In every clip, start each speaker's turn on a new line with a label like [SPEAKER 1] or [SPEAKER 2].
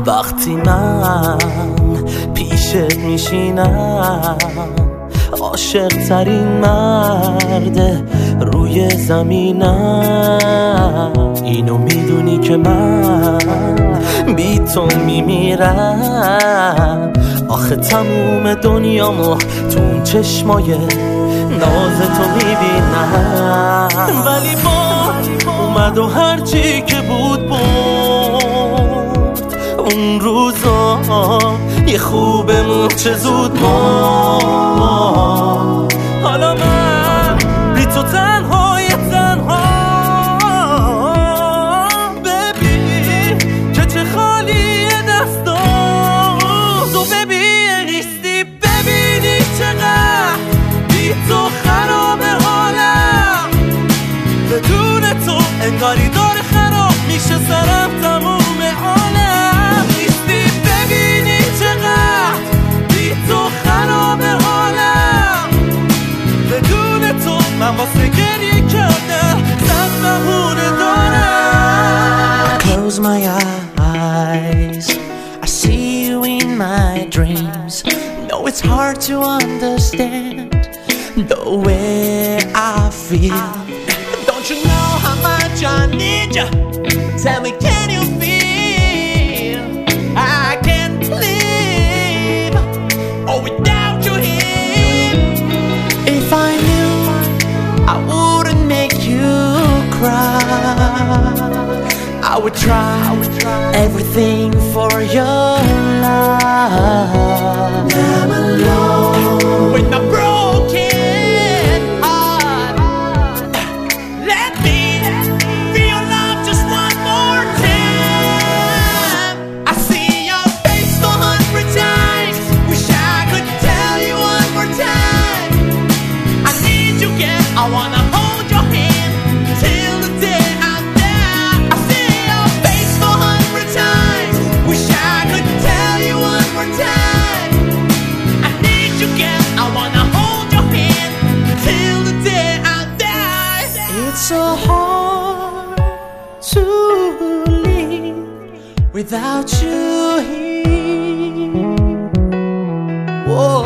[SPEAKER 1] وقتی من پیشت میشینم عاشق ترین مرد روی زمینم، اینو میدونی که من بی تو میمیرم. آخه تموم دنیامو تو اون چشمای ناز تو میبینم، ولی با اومد و هرچی که بود اون روزا یه خوبمون چه زود ما. حالا من بی تو تنهای تنها، ببین که چه خالی دستان تو، ببین نیستی، ببینی چقدر بی تو خراب حالم. بدون تو انگاری داره خراب میشه سرم تموم عالم. نیستی، ببینی چقدر بی تو خراب حالم. بدون تو من واسه گریه کردم صد بهونه دارم.
[SPEAKER 2] Close my eyes, I see you in my dreams. No, it's hard to understand the way I feel. Don't you know how much I need you? Tell me, can you feel? I can't live without you here. If I knew I wouldn't make you cry, I would try everything for your love. I'm alone with my broken heart. Let me feel your love just one more time. I see your face 100 times. Wish I could tell you one more time. I need you again. I wanna hold your hand till the day I die. I see your face 100 times. Wish I could tell you one more time. I need you again. I wanna hold your hand till the day I die. It's so hard to live without you here. Whoa.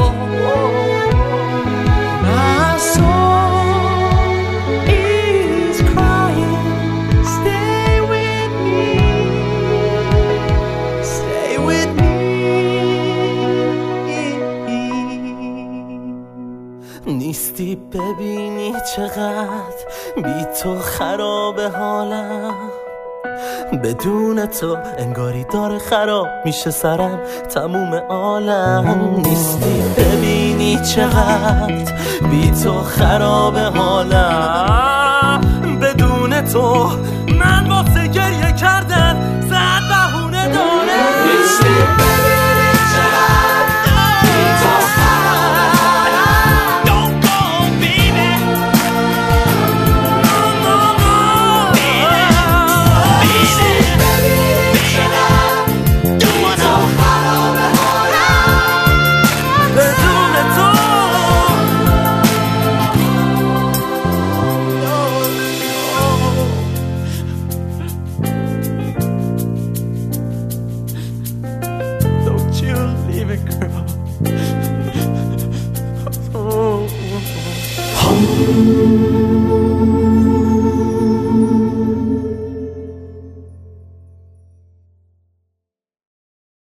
[SPEAKER 2] My soul is crying. Stay with me. Stay with me.
[SPEAKER 1] نیستی، ببینی چقدر بی تو خراب حالم. بدون تو انگاری داره خراب میشه سرم تموم عالم. نیستی، ببینی چقدر بی تو خراب حالم. بدون تو من واسه گریه کردن صد بهونه دارم. نیستی، ببینی چقدر بی تو خراب حالم.
[SPEAKER 2] Don't go, baby. Don't you leave it, girl.